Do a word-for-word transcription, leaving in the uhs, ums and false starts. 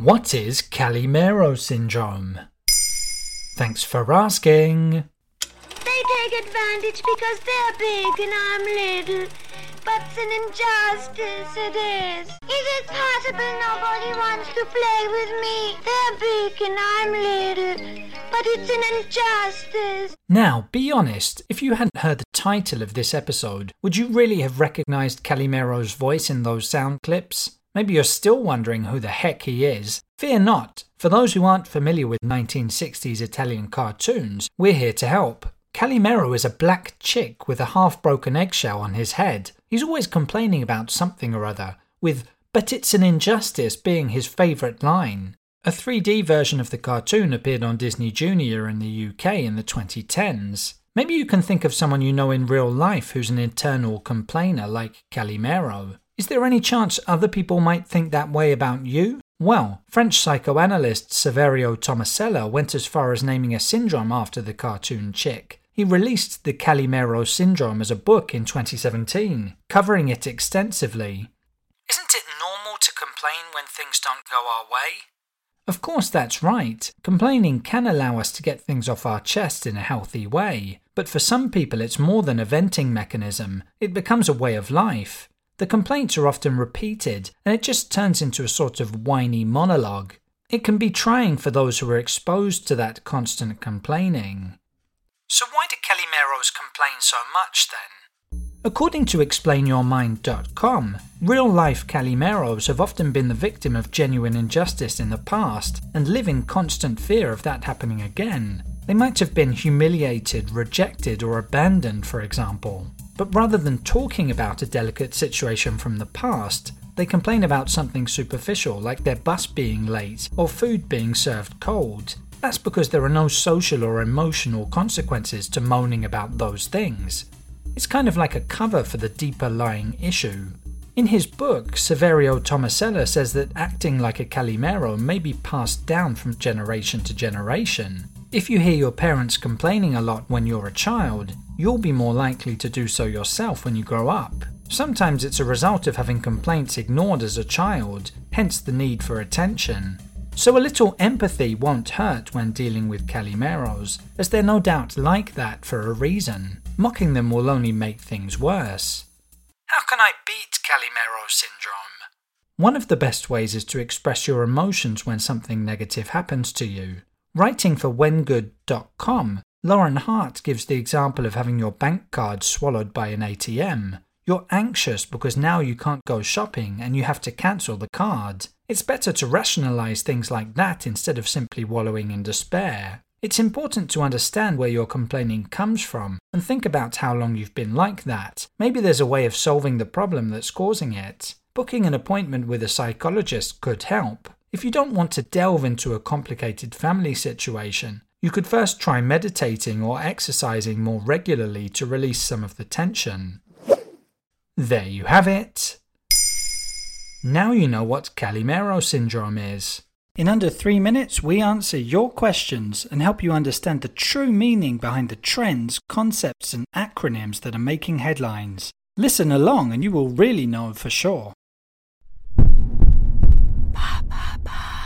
What is Calimero syndrome? Thanks for asking. They take advantage because they're big and I'm little. But it's an injustice, it is. Is it possible nobody wants to play with me? They're big and I'm little. But it's an injustice. Now, be honest, if you hadn't heard the title of this episode, would you really have recognised Calimero's voice in those sound clips? Maybe you're still wondering who the heck he is. Fear not. For those who aren't familiar with nineteen sixties Italian cartoons, we're here to help. Calimero is a black chick with a half-broken eggshell on his head. He's always complaining about something or other, with "but it's an injustice" being his favourite line. A three D version of the cartoon appeared on Disney Junior in the U K in the twenty tens. Maybe you can think of someone you know in real life who's an eternal complainer like Calimero. Is there any chance other people might think that way about you? Well, French psychoanalyst Saverio Tomasella went as far as naming a syndrome after the cartoon chick. He released the Calimero syndrome as a book in twenty seventeen, covering it extensively. Isn't it normal to complain when things don't go our way? Of course that's right. Complaining can allow us to get things off our chest in a healthy way. But for some people it's more than a venting mechanism. It becomes a way of life. The complaints are often repeated, and it just turns into a sort of whiny monologue. It can be trying for those who are exposed to that constant complaining. So why do Calimeros complain so much then? According to explain your mind dot com, real-life Calimeros have often been the victim of genuine injustice in the past and live in constant fear of that happening again. They might have been humiliated, rejected, or abandoned, for example. But rather than talking about a delicate situation from the past, they complain about something superficial like their bus being late or food being served cold. That's because there are no social or emotional consequences to moaning about those things. It's kind of like a cover for the deeper lying issue. In his book, Saverio Tomasella says that acting like a Calimero may be passed down from generation to generation. If you hear your parents complaining a lot when you're a child, you'll be more likely to do so yourself when you grow up. Sometimes it's a result of having complaints ignored as a child, hence the need for attention. So a little empathy won't hurt when dealing with Calimeros, as they're no doubt like that for a reason. Mocking them will only make things worse. How can I beat Calimero syndrome? One of the best ways is to express your emotions when something negative happens to you. Writing for when good dot com, Lauren Hart gives the example of having your bank card swallowed by an A T M. You're anxious because now you can't go shopping and you have to cancel the card. It's better to rationalize things like that instead of simply wallowing in despair. It's important to understand where your complaining comes from and think about how long you've been like that. Maybe there's a way of solving the problem that's causing it. Booking an appointment with a psychologist could help. If you don't want to delve into a complicated family situation, you could first try meditating or exercising more regularly to release some of the tension. There you have it. Now you know what Calimero syndrome is. In under three minutes, we answer your questions and help you understand the true meaning behind the trends, concepts, and acronyms that are making headlines. Listen along and you will really know for sure. Ba, ba, ba.